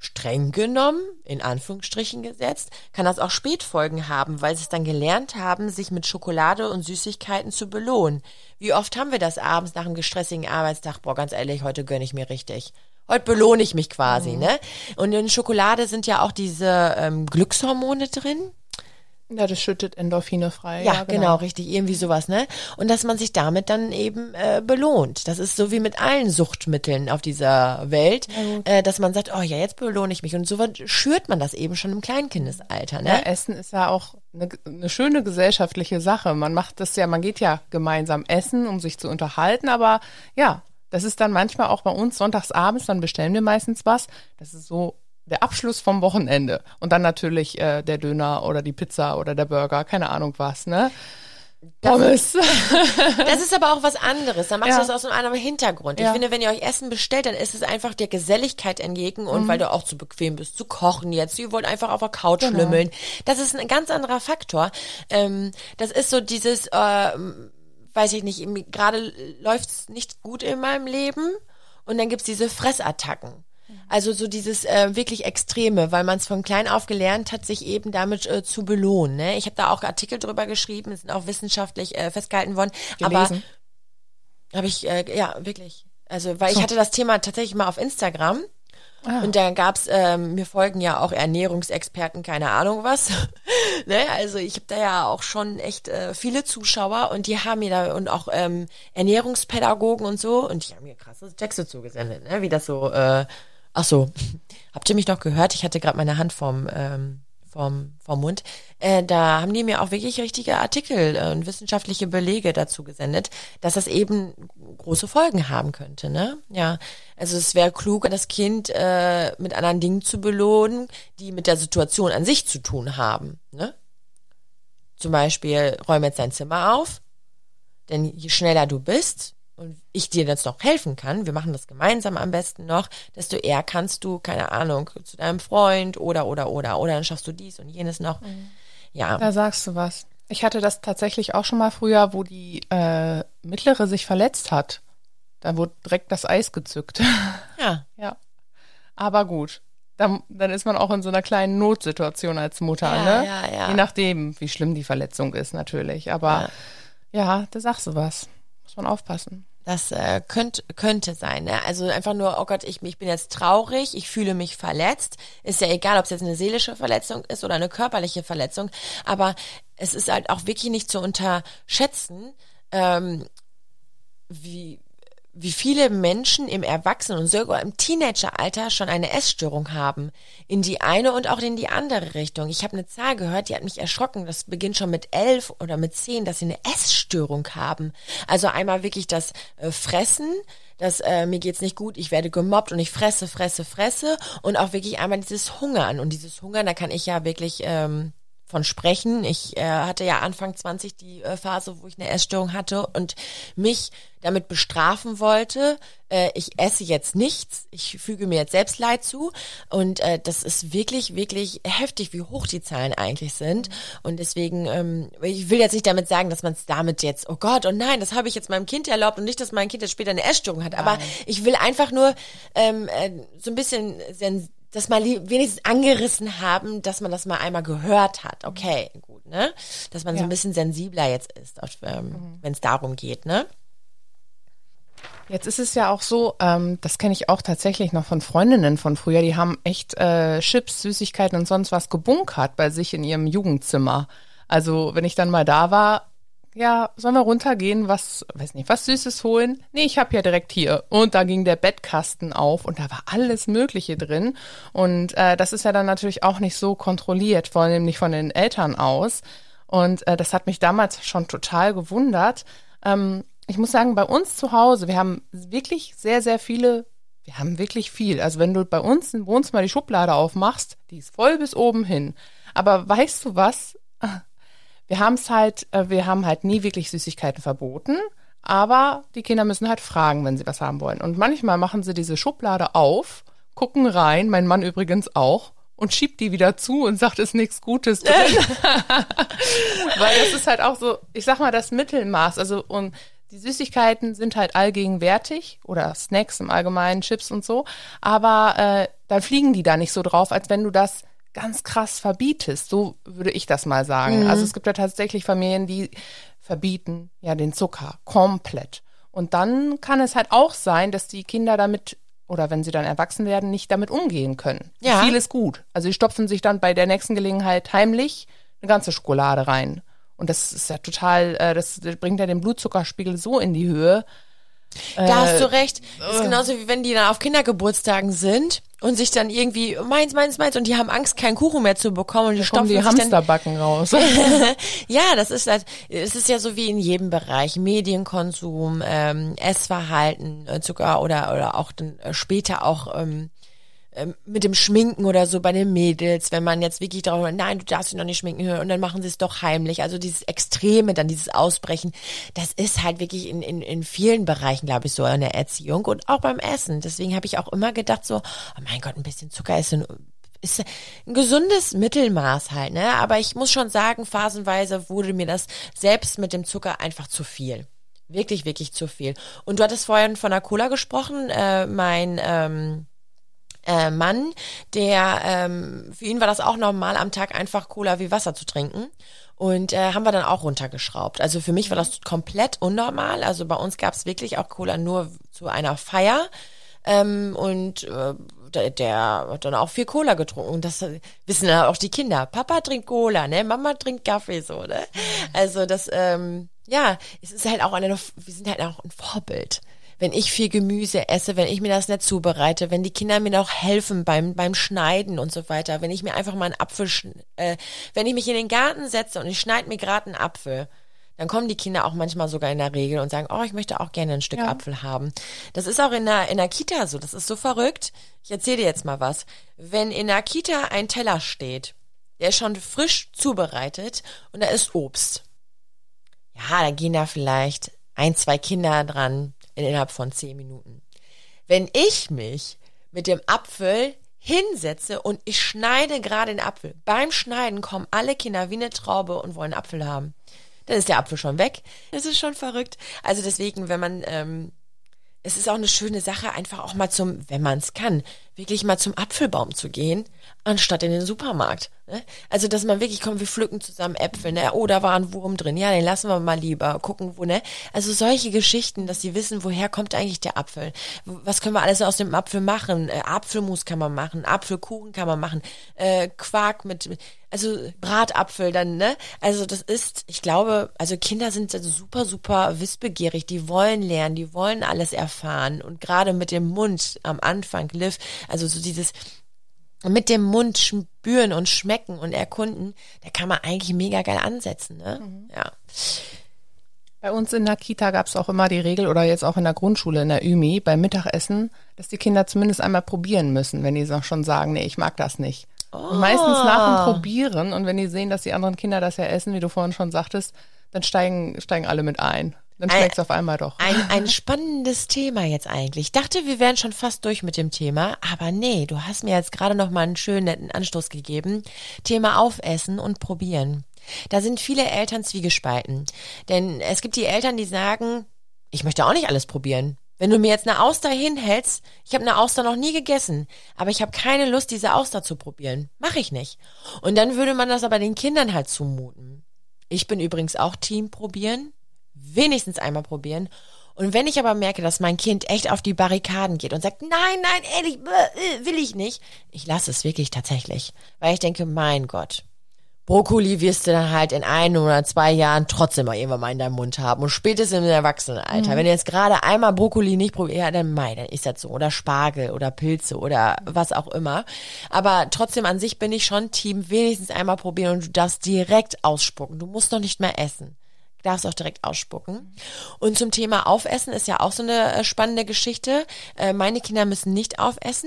streng genommen, in Anführungsstrichen gesetzt, kann das auch Spätfolgen haben, weil sie es dann gelernt haben, sich mit Schokolade und Süßigkeiten zu belohnen. Wie oft haben wir das abends nach einem stressigen Arbeitstag? Boah, ganz ehrlich, heute gönne ich mir richtig. Heute belohne ich mich quasi, ne? Und in Schokolade sind ja auch diese Glückshormone drin. Ja, das schüttet Endorphine frei. Ja, genau, richtig, irgendwie sowas, ne? Und dass man sich damit dann eben belohnt. Das ist so wie mit allen Suchtmitteln auf dieser Welt, dass man sagt, oh ja, jetzt belohne ich mich. Und so schürt man das eben schon im Kleinkindesalter, ne? Ja, Essen ist ja auch eine schöne gesellschaftliche Sache. Man macht das ja, man geht ja gemeinsam essen, um sich zu unterhalten, aber ja, das ist dann manchmal auch bei uns sonntagsabends, dann bestellen wir meistens was. Das ist so der Abschluss vom Wochenende. Und dann natürlich der Döner oder die Pizza oder der Burger, keine Ahnung was, ne? Pommes. Das ist aber auch was anderes. Da machst du das aus einem anderen Hintergrund. Ich finde, wenn ihr euch Essen bestellt, dann ist es einfach der Geselligkeit entgegen und weil du auch zu bequem bist, zu kochen jetzt. Ihr wollt einfach auf der Couch schlümmeln. Das ist ein ganz anderer Faktor. Das ist so dieses, weiß ich nicht, gerade läuft's nicht gut in meinem Leben und dann gibt's diese Fressattacken. Also so dieses wirklich Extreme, weil man es von klein auf gelernt hat, sich eben damit zu belohnen. Ne? Ich habe da auch Artikel drüber geschrieben, es sind auch wissenschaftlich festgehalten worden. Gelesen. Aber habe ich, ja, wirklich. Also, weil ich hatte das Thema tatsächlich mal auf Instagram. Und da gab's, mir folgen ja auch Ernährungsexperten, keine Ahnung was. Ne? Also ich habe da ja auch schon echt viele Zuschauer und die haben mir da und auch Ernährungspädagogen und so und die haben mir krasse Texte zugesendet, ne? Wie das so, ach so, habt ihr mich noch gehört? Ich hatte gerade meine Hand vom Mund. Da haben die mir auch wirklich richtige Artikel und wissenschaftliche Belege dazu gesendet, dass das eben große Folgen haben könnte, ne? Ja, also es wäre klug, das Kind mit anderen Dingen zu belohnen, die mit der Situation an sich zu tun haben, ne? Zum Beispiel, räum jetzt dein Zimmer auf, denn je schneller du bist und ich dir jetzt noch helfen kann, wir machen das gemeinsam am besten noch, desto eher kannst du, keine Ahnung, zu deinem Freund oder dann schaffst du dies und jenes noch. Ja. Da sagst du was. Ich hatte das tatsächlich auch schon mal früher, wo die Mittlere sich verletzt hat. Da wurde direkt das Eis gezückt. Ja. Ja. Aber gut. Dann ist man auch in so einer kleinen Notsituation als Mutter, ne? Ja. Je nachdem, wie schlimm die Verletzung ist natürlich. Aber ja, da sagst du was. Muss man aufpassen. Das könnte sein, ne? Also einfach nur, oh Gott, ich bin jetzt traurig, ich fühle mich verletzt. Ist ja egal, ob es jetzt eine seelische Verletzung ist oder eine körperliche Verletzung. Aber es ist halt auch wirklich nicht zu unterschätzen, wie viele Menschen im Erwachsenen- und sogar im Teenageralter schon eine Essstörung haben. In die eine und auch in die andere Richtung. Ich habe eine Zahl gehört, die hat mich erschrocken. Das beginnt schon mit 11 oder mit 10, dass sie eine Essstörung haben. Also einmal wirklich das Fressen, dass mir geht's nicht gut, ich werde gemobbt und ich fresse. Und auch wirklich einmal dieses Hungern. Und dieses Hungern, da kann ich ja wirklich von sprechen. Ich hatte ja Anfang 20 die Phase, wo ich eine Essstörung hatte und mich damit bestrafen wollte. Ich esse jetzt nichts, ich füge mir jetzt Selbstleid zu und das ist wirklich, wirklich heftig, wie hoch die Zahlen eigentlich sind. Und deswegen, ich will jetzt nicht damit sagen, dass man es damit jetzt, oh Gott, oh nein, das habe ich jetzt meinem Kind erlaubt und nicht, dass mein Kind jetzt später eine Essstörung hat. Aber ich will einfach nur so ein bisschen das mal wenigstens angerissen haben, dass man das mal einmal gehört hat. Okay, gut, ne? Dass man so ein bisschen sensibler jetzt ist, wenn es darum geht, ne? Jetzt ist es ja auch so, das kenne ich auch tatsächlich noch von Freundinnen von früher, die haben echt Chips, Süßigkeiten und sonst was gebunkert bei sich in ihrem Jugendzimmer. Also wenn ich dann mal da war, ja, sollen wir runtergehen, was Süßes holen? Nee, ich habe ja direkt hier. Und da ging der Bettkasten auf und da war alles Mögliche drin. Und das ist ja dann natürlich auch nicht so kontrolliert, vor allem nicht von den Eltern aus. Und das hat mich damals schon total gewundert. Ich muss sagen, bei uns zu Hause, wir haben wirklich sehr, sehr viele, wir haben wirklich viel. Also wenn du bei uns im Wohnzimmer die Schublade aufmachst, die ist voll bis oben hin. Aber weißt du was? Wir haben halt nie wirklich Süßigkeiten verboten, aber die Kinder müssen halt fragen, wenn sie was haben wollen. Und manchmal machen sie diese Schublade auf, gucken rein, mein Mann übrigens auch, und schiebt die wieder zu und sagt, ist nichts Gutes drin. Weil das ist halt auch so, ich sag mal, das Mittelmaß. Also und die Süßigkeiten sind halt allgegenwärtig oder Snacks im Allgemeinen, Chips und so, aber dann fliegen die da nicht so drauf, als wenn du das ganz krass verbietest. So würde ich das mal sagen. Also es gibt ja tatsächlich Familien, die verbieten ja den Zucker komplett. Und dann kann es halt auch sein, dass die Kinder damit, oder wenn sie dann erwachsen werden, nicht damit umgehen können. Ja. Viel ist gut. Also sie stopfen sich dann bei der nächsten Gelegenheit heimlich eine ganze Schokolade rein. Und das ist ja total, das bringt ja den Blutzuckerspiegel so in die Höhe. Da hast du recht. Das ist genauso wie wenn die dann auf Kindergeburtstagen sind und sich dann irgendwie meins und die haben Angst, keinen Kuchen mehr zu bekommen und die stopfen die sich Hamsterbacken raus. Ja, das ist halt, es ist ja so wie in jedem Bereich, Medienkonsum, Essverhalten, Zucker oder auch dann später auch mit dem Schminken oder so bei den Mädels, wenn man jetzt wirklich darauf, nein, du darfst dich noch nicht schminken und dann machen sie es doch heimlich. Also dieses Extreme, dann dieses Ausbrechen, das ist halt wirklich in vielen Bereichen, glaube ich, so in der Erziehung und auch beim Essen. Deswegen habe ich auch immer gedacht so, oh mein Gott, ein bisschen Zucker ist ein gesundes Mittelmaß halt, ne? Aber ich muss schon sagen, phasenweise wurde mir das selbst mit dem Zucker einfach zu viel. Wirklich, wirklich zu viel. Und du hattest vorhin von der Cola gesprochen, mein Mann, der für ihn war das auch normal, am Tag einfach Cola wie Wasser zu trinken. Und haben wir dann auch runtergeschraubt. Also für mich war das komplett unnormal. Also bei uns gab es wirklich auch Cola nur zu einer Feier. Der hat dann auch viel Cola getrunken. Und das wissen ja auch die Kinder. Papa trinkt Cola, ne? Mama trinkt Kaffee, so, ne? Also das, es ist halt auch wir sind halt auch ein Vorbild. Wenn ich viel Gemüse esse, wenn ich mir das nicht zubereite, wenn die Kinder mir noch helfen beim Schneiden und so weiter, wenn ich mir einfach mal einen Apfel, wenn ich mich in den Garten setze und ich schneide mir gerade einen Apfel, dann kommen die Kinder auch manchmal sogar in der Regel und sagen, oh, ich möchte auch gerne ein Stück Apfel haben. Das ist auch in der Kita so, das ist so verrückt. Ich erzähle dir jetzt mal was. Wenn in der Kita ein Teller steht, der ist schon frisch zubereitet und da ist Obst. Ja, da gehen da vielleicht 1, 2 Kinder dran innerhalb von 10 Minuten. Wenn ich mich mit dem Apfel hinsetze und ich schneide gerade den Apfel, beim Schneiden kommen alle Kinder wie eine Traube und wollen Apfel haben. Dann ist der Apfel schon weg. Das ist schon verrückt. Also deswegen, wenn man, es ist auch eine schöne Sache, einfach auch mal wenn man es kann, wirklich mal zum Apfelbaum zu gehen, anstatt in den Supermarkt. Ne? Also, dass man wirklich kommt, wir pflücken zusammen Äpfel, ne? Oh, da war ein Wurm drin, ja, den lassen wir mal lieber, gucken, wo, ne? Also solche Geschichten, dass sie wissen, woher kommt eigentlich der Apfel? Was können wir alles aus dem Apfel machen? Apfelmus kann man machen, Apfelkuchen kann man machen, Quark also Bratapfel dann, ne? Also das ist, ich glaube, also Kinder sind also super, super wissbegierig, die wollen lernen, die wollen alles erfahren und gerade mit dem Mund am Anfang, Liv, also so dieses mit dem Mund spüren und schmecken und erkunden, da kann man eigentlich mega geil ansetzen, ne? Ja. Bei uns in der Kita gab es auch immer die Regel, oder jetzt auch in der Grundschule, in der ÜMI, beim Mittagessen, dass die Kinder zumindest einmal probieren müssen, wenn die schon sagen, nee, ich mag das nicht. Und meistens nach dem Probieren und wenn die sehen, dass die anderen Kinder das ja essen, wie du vorhin schon sagtest, dann steigen alle mit ein. Dann schmeckt es auf einmal doch. Ein spannendes Thema jetzt eigentlich. Ich dachte, wir wären schon fast durch mit dem Thema, aber nee, du hast mir jetzt gerade noch mal einen schönen, netten Anstoß gegeben. Thema Aufessen und Probieren. Da sind viele Eltern zwiegespalten. Denn es gibt die Eltern, die sagen, ich möchte auch nicht alles probieren. Wenn du mir jetzt eine Auster hinhältst, ich habe eine Auster noch nie gegessen, aber ich habe keine Lust, diese Auster zu probieren. Mache ich nicht. Und dann würde man das aber den Kindern halt zumuten. Ich bin übrigens auch Team probieren. Wenigstens einmal probieren. Und wenn ich aber merke, dass mein Kind echt auf die Barrikaden geht und sagt, nein, ehrlich, will ich nicht, ich lasse es wirklich tatsächlich. Weil ich denke, mein Gott, Brokkoli wirst du dann halt in 1 oder 2 Jahren trotzdem mal irgendwann mal in deinem Mund haben. Und spätestens im Erwachsenenalter. Wenn du jetzt gerade einmal Brokkoli nicht probierst, ja, dann ist das so. Oder Spargel oder Pilze oder was auch immer. Aber trotzdem an sich bin ich schon Team, wenigstens einmal probieren und du darfst direkt ausspucken. Du musst noch nicht mehr essen. Du darfst auch direkt ausspucken. Und zum Thema Aufessen ist ja auch so eine spannende Geschichte. Meine Kinder müssen nicht aufessen.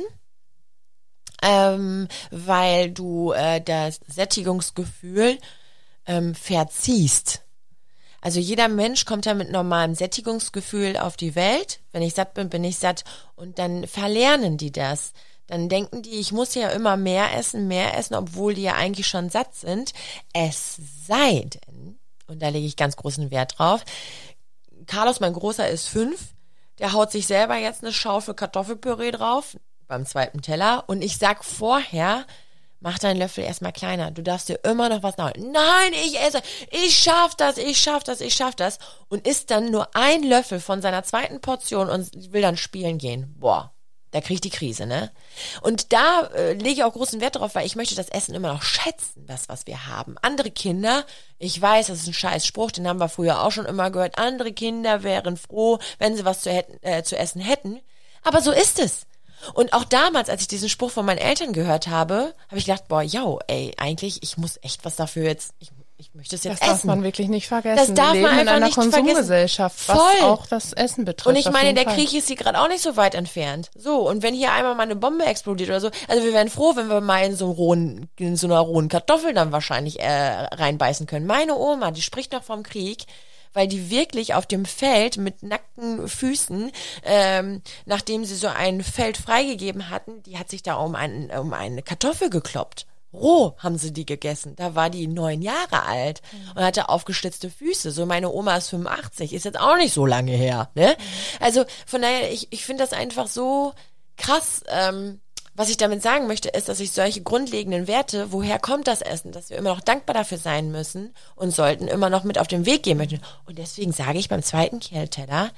Weil du das Sättigungsgefühl verziehst. Also jeder Mensch kommt ja mit normalem Sättigungsgefühl auf die Welt. Wenn ich satt bin, bin ich satt. Und dann verlernen die das. Dann denken die, ich muss ja immer mehr essen, obwohl die ja eigentlich schon satt sind. Es sei denn, und da lege ich ganz großen Wert drauf, Carlos, mein Großer, ist 5. Der haut sich selber jetzt eine Schaufel Kartoffelpüree drauf beim 2. Teller. Und ich sag vorher, mach deinen Löffel erstmal kleiner. Du darfst dir immer noch was nachholen. Nein, ich esse. Ich schaff das. Und isst dann nur 1 Löffel von seiner 2. Portion und will dann spielen gehen. Boah. Da kriege ich die Krise, ne? Und da lege ich auch großen Wert drauf, weil ich möchte das Essen immer noch schätzen, das, was wir haben. Andere Kinder, ich weiß, das ist ein scheiß Spruch, den haben wir früher auch schon immer gehört, andere Kinder wären froh, wenn sie was zu essen hätten. Aber so ist es. Und auch damals, als ich diesen Spruch von meinen Eltern gehört habe, habe ich gedacht, boah, eigentlich, ich muss echt was dafür jetzt, ich möchte es jetzt essen. Das darf man wirklich nicht vergessen. Das darf wir leben man einfach in einer nicht Konsumgesellschaft, vergessen. was Voll. auch das Essen betrifft. Und ich meine, der Fall. Krieg ist hier gerade auch nicht so weit entfernt. So, und wenn hier einmal mal eine Bombe explodiert oder so, also wir wären froh, wenn wir mal in so einer rohen Kartoffel dann wahrscheinlich reinbeißen können. Meine Oma, die spricht noch vom Krieg, weil die wirklich auf dem Feld mit nackten Füßen, nachdem sie so ein Feld freigegeben hatten, die hat sich da um eine Kartoffel gekloppt. Roh haben sie die gegessen. Da war die 9 Jahre alt und hatte aufgeschlitzte Füße. So, meine Oma ist 85, ist jetzt auch nicht so lange her, ne? Also von daher, ich finde das einfach so krass. Was ich damit sagen möchte, ist, dass ich solche grundlegenden Werte, woher kommt das Essen, dass wir immer noch dankbar dafür sein müssen und sollten immer noch mit auf den Weg gehen möchten. Und deswegen sage ich beim 2. Teller,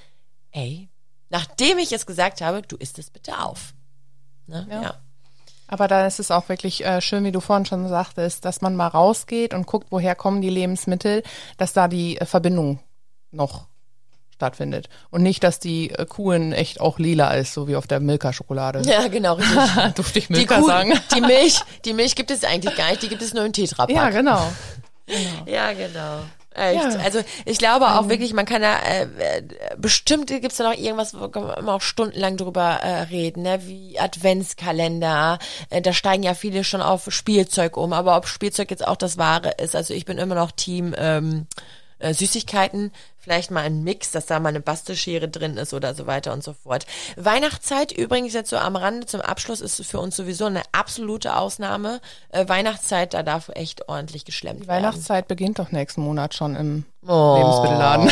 nachdem ich es gesagt habe, du isst es bitte auf. Ne? Ja. Aber da ist es auch wirklich schön, wie du vorhin schon sagtest, dass man mal rausgeht und guckt, woher kommen die Lebensmittel, dass da die Verbindung noch stattfindet. Und nicht, dass die Kuh in echt auch lila ist, so wie auf der Milka-Schokolade. Ja, genau, richtig. Durfte ich Milka sagen? Die Milch gibt es eigentlich gar nicht, die gibt es nur im Tetrapack. Ja, genau. Ja, genau. Echt. Ja. Also ich glaube auch wirklich, man kann da bestimmt gibt's da noch irgendwas, wo kann man immer auch stundenlang drüber reden, ne? Wie Adventskalender. Da steigen ja viele schon auf Spielzeug um, aber ob Spielzeug jetzt auch das Wahre ist. Also ich bin immer noch Team Süßigkeiten, vielleicht mal ein Mix, dass da mal eine Bastelschere drin ist oder so weiter und so fort. Weihnachtszeit übrigens jetzt so am Rande zum Abschluss ist für uns sowieso eine absolute Ausnahme. Weihnachtszeit, da darf echt ordentlich geschlemmt werden. Weihnachtszeit beginnt doch nächsten Monat schon im Lebensmittelladen.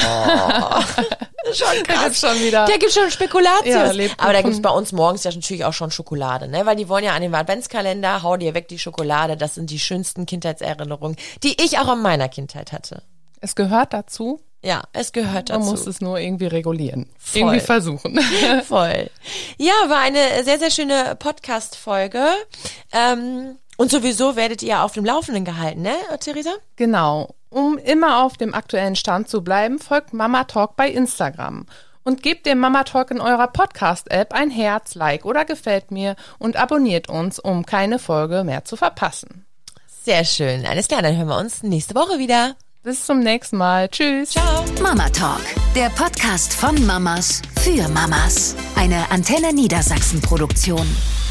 Schon krass. Da gibt's schon wieder. Der gibt schon Spekulatius. Ja, aber da gibt's bei uns morgens ja natürlich auch schon Schokolade, ne? Weil die wollen ja an den Adventskalender, hau dir weg die Schokolade, das sind die schönsten Kindheitserinnerungen, die ich auch in meiner Kindheit hatte. Es gehört dazu. Ja, es gehört dazu. Man muss es nur irgendwie regulieren. Voll. Irgendwie versuchen. Voll. Ja, war eine sehr, sehr schöne Podcast-Folge. Und sowieso werdet ihr auf dem Laufenden gehalten, ne, Theresa? Genau. Um immer auf dem aktuellen Stand zu bleiben, folgt Mama Talk bei Instagram. Und gebt dem Mama Talk in eurer Podcast-App ein Herz, Like oder Gefällt mir und abonniert uns, um keine Folge mehr zu verpassen. Sehr schön. Alles klar, dann hören wir uns nächste Woche wieder. Bis zum nächsten Mal. Tschüss. Ciao. Mama Talk, der Podcast von Mamas für Mamas. Eine Antenne Niedersachsen Produktion.